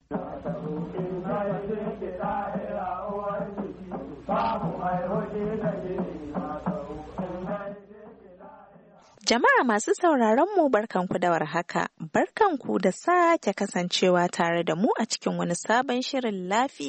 Jama'a masu sauraron mu barkanku da warhaka, barkanku da sake kasancewa tare da mu a cikin wani sabon shirin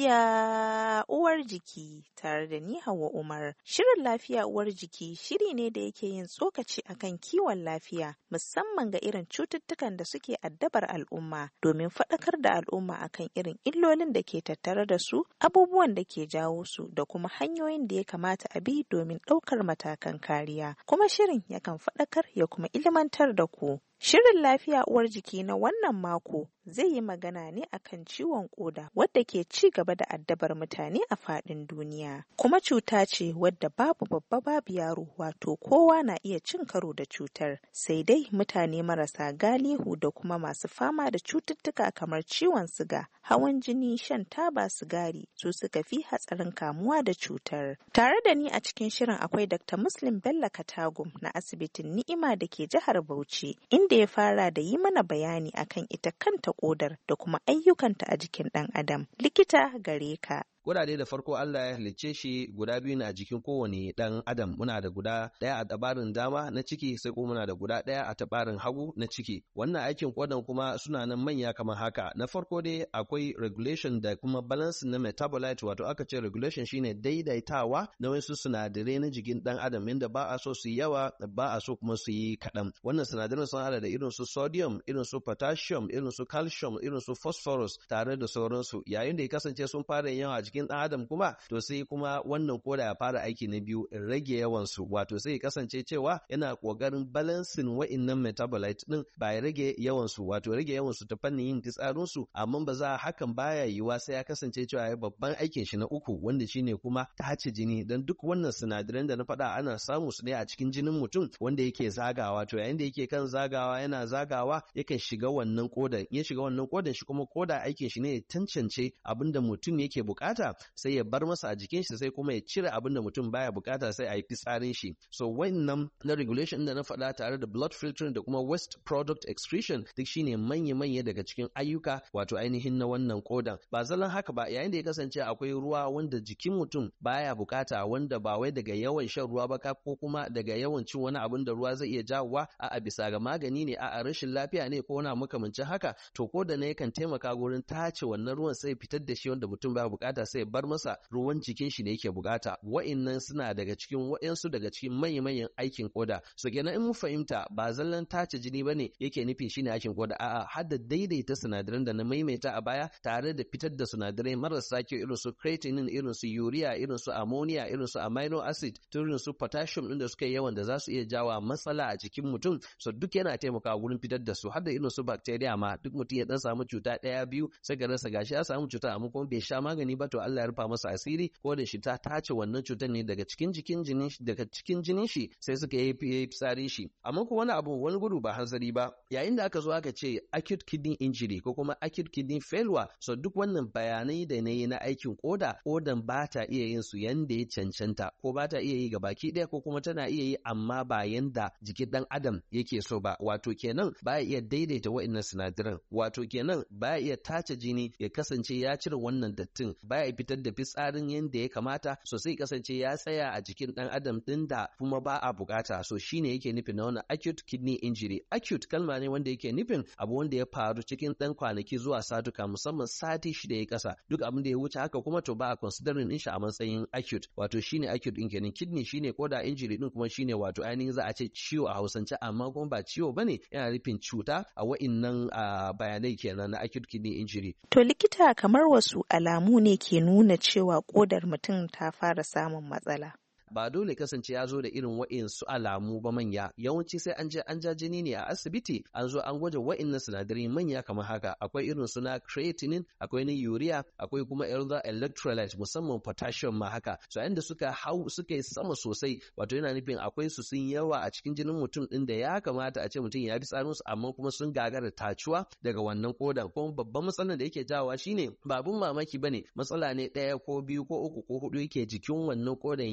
lafiya uwar jiki tare da ni Hauwa Umar. Shirin lafiya uwar jiki shiri ne da yake yin tsokaci akan kiwon lafiya musamman ga irin cututtukan da suke addabar al'umma domin faɗakar da al'umma akan irin illolin da ke tattare da su, abubuwan da ke jawo su da kuma hanyoyin da ya kamata a bi domin ɗaukar matakan kariya. Kuma shirin yakan faɗakar ya kuma ilimantar da ku. Shirin lafiya uwar jiki na wannan mako zai yi magana ne akan ciwon koda wadda ke ci gaba da addabar mutane a faɗin duniya. Kuma cuta ce wadda babu babba babu yaro, wato kowa na iya cin karo da cutar. Sai dai mutane marasa galihu da kuma masu fama da cututtuka kamar ciwon siga, hawan jini, shan taba sigari su suka fi hatsarin kamuwa da cutar. Tare da ni a cikin shirin akwai Dr. Muslim Bello Katagum na asibitin Ni'ima da ke jihar Bauchi, inda ya fara da yi mana bayani akan ita kanta kodar da kuma ayyukanta a jikin ɗan adam. Likita gare ka. Kudade da farko Allah ya halicce shi guda biyu ne a jikin kowane ɗan adam. Muna da guda ɗaya a tabarin dama na ciki, sai kuma muna da guda ɗaya a tabarin hagu na ciki. Wannan aikin kodan kuma suna nan manya kamar haka. Na farko dai akwai regulation da kuma balance na metabolite, wato aka ce regulation shine daidaitawa na wasu sinadarai na jikin ɗan adam, inda ba a so su yi yawa, ba a so kuma su yi kaɗan. Wannan sinadaran sun hada da irin su sodium, irin su potassium, irin su calcium, irin su phosphorus tare da sauransu. Yayin da ya kasance sun fara yawa a jikin ɗan adam kuma, to sai kuma wannan koda ya fara aiki na biyu, rage yawansu, wato sai ya kasance cewa yana ƙoƙarin balansin wa'innan metabolite ɗin ba ya rage yawansu, wato rage yawansu ta fannin yin fitsarinsu, amma ba za hakan baya yiwuwa sai ya kasance cewa ya babban aikin shi na uku, wanda shine kuma tace jini. Dan duk wannan sinadaran da na faɗa ana samu su ne a cikin jinin mutum wanda yake zagawa, to yayin da yake kan zagawa yana zagawa yakan shiga wannan kodan, ya shiga wannan kodan shi kuma koda aikin shi ne ya tantance abin da mutum yake bukata, sai ya bar masa a jikin shi, sai kuma ya cire abin da mutum baya bukata, sai a yi fitsarin shi. So wannan na regulation da na faɗa tare da blood filtering da kuma waste product excretion duk shine manya-manya daga cikin ayyuka wato ainihin na wannan kodan. Ba zallan haka ba, yayin da ya kasance akwai ruwa wanda jikin mutum baya bukata, wanda ba wai daga yawan shan ruwa ba ko kuma daga yawan cin wani abin da ruwa zai iya jawowa, a bisa ga magani ne, a rashin lafiya ne ko wani makamancin haka, to koda ne yakan taimaka gurin tace wannan ruwan, sai fitar da shi wanda mutum baya bukata, sai bar masa ruwan jikin shi ne yake bukata. Wa'innan suna daga cikin wa'insu daga cikin manyan aikin koda. So kenan in mun fahimta ba zallan tace jini bane yake nufi shine aikin koda, a'a har da daidaita sinadaran da na maimaita a baya tare da fitar da sinadarai marasa kyau irin su creatinine, irin su urea, irin su ammonia, irin su amino acid, irin su potassium din da suka yi yawan da za su iya jawa matsala a jikin mutum. So duk yana taimakawa wurin fitar da su, har da irin su bacteria ma. Duk mutum ya dan samu cuta ɗaya biyu sai ga rasa gashi ya samu cuta amma kuma bai sha magani ba, to Allah ya rufa masa asiri, ko da shi ta tace wannan cutar ne daga cikin jinin shi sai suka yi fitsari shi. Amma ko wani abu, wani gudu ba hanzari ba, yayin da aka zo aka ce acute kidney injury ko kuma acute kidney failure, so duk wannan bayanai da na yi na aikin kodan ba ta iya yin su yanda ya cancanta, ko ba ta iya yi gabaki ɗaya, ko kuma tana iya yi amma ba yanda jikin ɗan adam yake so ba. Wato kenan ba ya iya daidaita wa'innan sinadaran, wato kenan ba ya iya tace jini ya kasance ya cire wannan dattin, ba ya fitar da fitsarin yadda ya kamata, so sai kasance ya tsaya a jikin ɗan adam ɗin da kuma ba a bukata. So shine yake nufin na wannan acute kidney injury. Acute kalma ne wanda yake nufin abu wanda ya faru cikin ɗan kwanaki zuwa satuka, musamman sati 6 ya kasa. Duk abin da ya wuce haka kuma to ba a considering din shi a matsayin acute, wato shine acute din kenan. Kidney shine koda, injury din kuma shine wato ainihin za a ce ciwo a Hausance, amma kuma ba ciwo bane, yana nufin cuta a wa'innan bayanai kenan na acute kidney injury. To likita, kamar wasu alamu ne ke nuna cewa kodar mutum ta fara samun matsala? ba dole kasance ya zo da irin wa'insu alamu ba manya. Yawanci sai an je an ja jini ne a asibiti, an zo an gwaje wa'innan sinadarai manya kamar haka. Akwai irin su na creatinine, akwai na urea, akwai kuma electrolyte, musamman potassium ma haka. So inda suka yi sama sosai, wato yana nufin akwai su sun yawa a cikin jinin mutum din da ya kamata a ce mutum ya bi tsarin su, amma kuma sun gagara tacuwa daga wannan kodan. Kuma babban matsalar da yake jawowa shine ba abun mamaki bane, matsala ne ɗaya ko biyu ko uku ko hudu yake jikin wannan kodan ya hana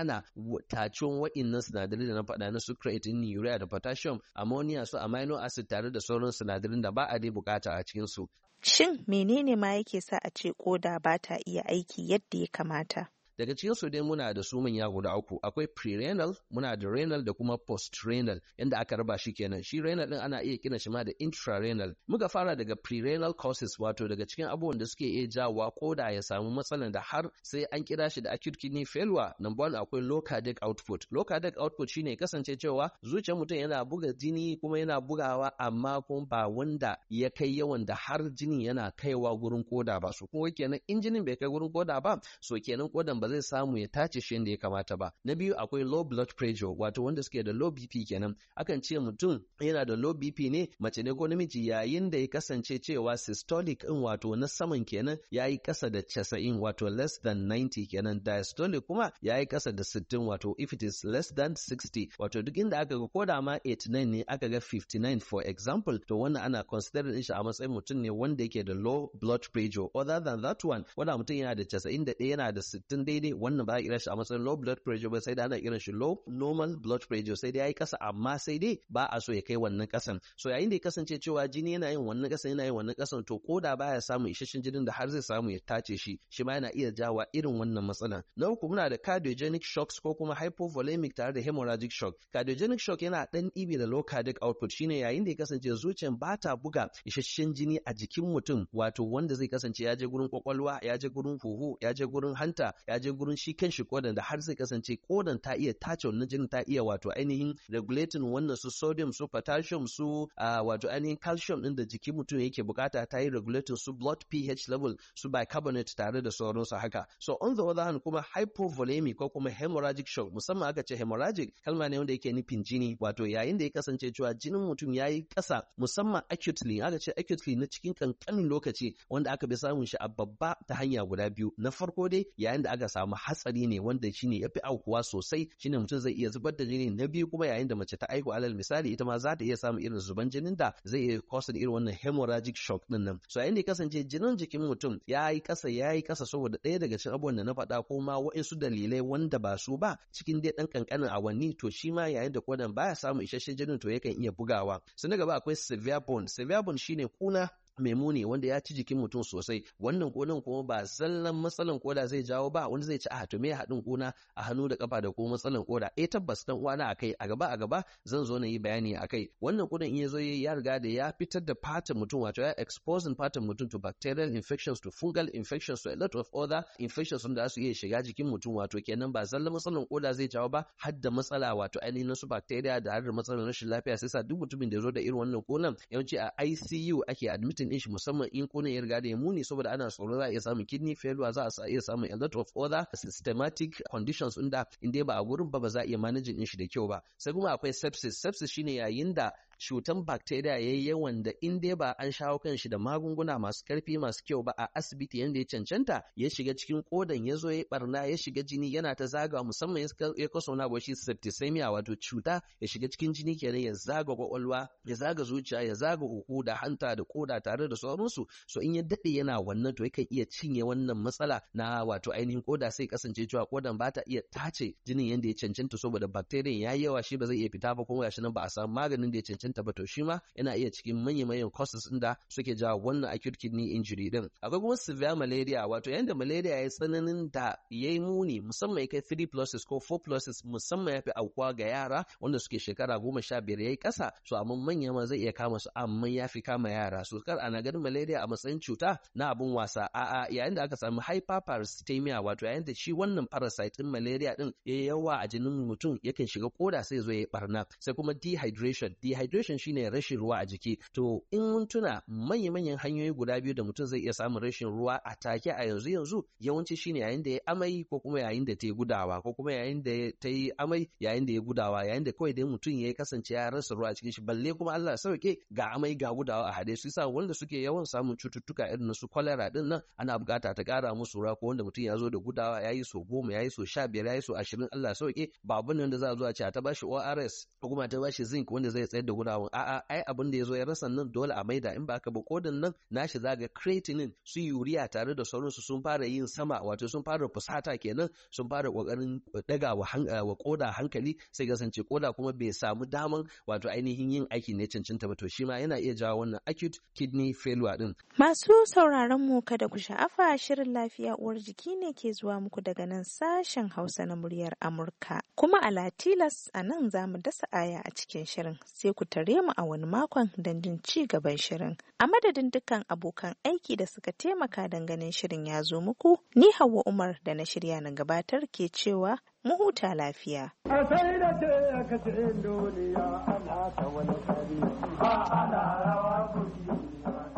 hana tacuwan wa'innan sinadarai da na faɗa na su creatine, urea da potassium, ammonia, su amino acid tare da sauran sinadarin da ba a dai bukata a cikin su. Shin menene ma yake sa a ce koda ba ta iya aiki yadda ya kamata? Daga cikin su dai muna da su manya guda uku, akwai pre-renal, muna da renal da kuma post-renal, yanda aka raba shi kenan. Shi renal din ana iya kiran shi ma da intra-renal. Muka fara daga pre-renal causes, wato daga cikin abubuwan da suke iya jawowa koda ya samu matsalan da har sai an kira shi da acute kidney failure. Number one, akwai low cardiac output. Low cardiac output shine kasance cewa zuciyar mutum yana buga jini kuma yana bugawa, amma kuma ba wanda ya kai yawan da har jini yana kaiwa gurin koda ba. So kuma kenan in jinin bai kai gurin koda ba, so kenan kodan ba zai samu ya tace shi yadda ya kamata ba. Na biyu, akwai low blood pressure, wato wanda suke da low BP kenan. Akan ce mutum yana da low BP ne, mace ne ko namiji, yayin da ya kasance cewa systolic in wato na saman kenan yayi kasa da 90, wato less than 90 kenan. Diastolic kuma yayi kasa da 60, wato if it is less than 60, wato duk inda aka ga koda ma 89 ne aka ga 59 for example, to wannan ana considering din shi a matsayin mutum ne wanda yake da low blood pressure. Other than that one, wanda mutum yana da 91 yana da 60 daidai, wannan ba a kira shi a matsayin low blood pressure ba, sai da ana kiran shi low normal blood pressure, sai dai yayi kasa amma sai dai ba a so ya kai wannan kasan. So yayin da ya kasance cewa jini yana yin wannan kasan to koda baya samun isasshen jinin da har zai samu ya tace shi, shi ma yana iya jawa irin wannan matsalan. Na uku, muna da cardiogenic shocks ko kuma hypovolemic tare da hemorrhagic shock. Cardiogenic shock yana dan ɗibi da low cardiac output, shine yayin da ya kasance zuciyar ba ta buga isasshen jini a jikin mutum, wato wanda zai kasance ya je gurin kwakwalwa, ya je gurin huhu, ya je gurin hanta, ya je gurin shi kanshi kodan, da har zai kasance kodan ta iya tace wannan jinin, ta iya wato ainihin regulating wannan su sodium, su potassium, su wato ainihin calcium din da jikin mutum yake bukata, ta yi regulating su blood pH level, su bicarbonate tare da sauransu haka. So on the other hand kuma hypovolemic ko kuma hemorrhagic shock, musamman aka ce hemorrhagic kalma ne wanda yake nufin jini, wato yayin da ya kasance cewa jinin mutum yayi kasa, musamman acutely, aka ce acutely na cikin kankanin lokaci, wanda aka bi samun shi a babba ta hanya guda biyu. Na farko dai yayin da aka samu hatsari ne wanda shine yafi aukuwa sosai, shine mutum zai iya zubar da jini. Na biyu kuma yayin da mace ta aihu alal misali, ita ma za ta iya samun irin zuban jinin da zai iya cause irin wannan hemorrhagic shock din nan. So yayin da ya kasance jinin jikin mutum yayi kasa saboda ɗaya daga cikin abubuwan da na faɗa ko ma waɗansu dalilai wanda ba su ba cikin dai ɗan kankanin awanni, to shi ma yayin da kodan baya samun isasshen jinin to yakan iya bugawa. Sai na gaba akwai severe burn. Severe burn shine kuna mai muni wanda ya ci jikin mutum sosai. Wannan kodan kuma ba zallan matsalan koda zai jawo ba, wanda zai ci to me haɗin kuna a hannu da kafa da kuma matsalan koda. Tabbas dan uwana akai a gaba zan zo na yi bayani akai. Wannan kodan in ya zo ya riga da ya fitar da fatan mutum, wato ya exposing fatan mutum to bacterial infections, to fungal infections, to a lot of other infections wanda za su iya shiga jikin mutum, wato kenan ba zallan matsalan koda zai jawo ba, har da matsala wato ainihin su bacteria da har da matsalan rashin lafiya. Sai sa duk mutumin da ya zo da irin wannan kodan yawanci a ICU ake admitting din shi, musamman in kunan ya riga da ya muni, saboda ana tsoro za a iya samun kidney failure, za a iya samun a lot of other systematic conditions inda in dai ba a gurin ba za a iya managing din shi da kyau ba. Sai kuma akwai sepsis. Sepsis shine yayin da cutan bacteria yayi yawan da in dai ba an shawo kan shi da magunguna masu karfi masu kyau ba a asibiti yanda ya cancanta, ya shiga cikin kodan, ya zo ya barna, ya shiga jini, yana ta zagawa, musamman ya kaso na shi septicemia, wato cuta ya shiga cikin jini kenan, ya zaga kwakwalwa, ya zaga zuciya, ya zaga huhu da hanta da koda tare da sauransu. So in ya dade yana wannan, to yakan iya cinye wannan matsala na wato ainihin koda, sai kasance cewa kodan ba ta iya tace jinin yanda ya cancanta saboda bacteria yayi yawa, shi ba zai iya fita ba, kuma gashi nan ba a samu maganin da ya cancanta ba, to shi ma yana iya cikin manyan causes da suke jawo wannan acute kidney injury din. Akwai kuma severe malaria, wato yanda malaria yayi tsananin da yayi muni, musamman ya kai 3+ ko 4+, musamman yafi aukuwa ga yara wanda suke shekara 15 yayi kasa. So amma manya ma zai iya kama su, amma yafi kama yara. So kar ana ganin malaria a matsayin cuta na abun wasa. Yayin da aka samu hyperparasitemia, wato yayin da shi wannan parasite din malaria din yayi yawa a jinin mutum, yakan shiga koda sai zo ya barna. Sai kuma dehydration shine rashin ruwa a jiki. To in mun tuna manyan hanyoyi guda biyu da mutum zai iya samun rashin ruwa a take a yanzu yawanci shine yayin da ya amai, ko kuma yayin da ta yi gudawa, ko kuma yayin da ta yi amai yayin da ya gudawa, yayin da kawai dai mutum ya kasance ya rasa ruwa a cikin shi, balle kuma Allah ya sauke ga amai ga gudawa a hade. Su yasa wanda suke yawan samun cututtuka irin su cholera din nan, ana bukata ta kara musu ruwa, ko wanda mutum ya zo da gudawa yayi so 10, yayi so 15, yayi so 20, Allah ya sauke ba abin da za a zo a ce ta bashi ORS ko kuma ta bashi zinc wanda zai tsayar da gudawa kodawan a'a ai abin da ya zo ya rasa nan dole a maida, in ba aka ba kodan nan nashi zaga creatinine su urea tare da sauransu sun fara yin sama, wato sun fara fusata kenan, sun fara kokarin daga wa koda hankali, sai kasance koda kuma bai samu daman wato ainihin yin aiki ne cancanta ba, to shi ma yana iya jawo wannan acute kidney failure din. Masu sauraron mu kada ku sha'afa, shirin lafiya uwar jiki ne ke zuwa muku daga nan sashen Hausa na muryar Amurka. Kuma a Latilas a nan za mu dasa aya a cikin shirin, sai ku tare mu a wani makon don jin ci gaban shirin. A madadin dukkan abokan aiki da suka taimaka don ganin shirin ya zo muku, ni Hauwa Umar da na shirya na gabatar ke cewa mu huta lafiya. A sai da ce ka ce duniya ana ta wani kari, ba ana rawa kuɗi.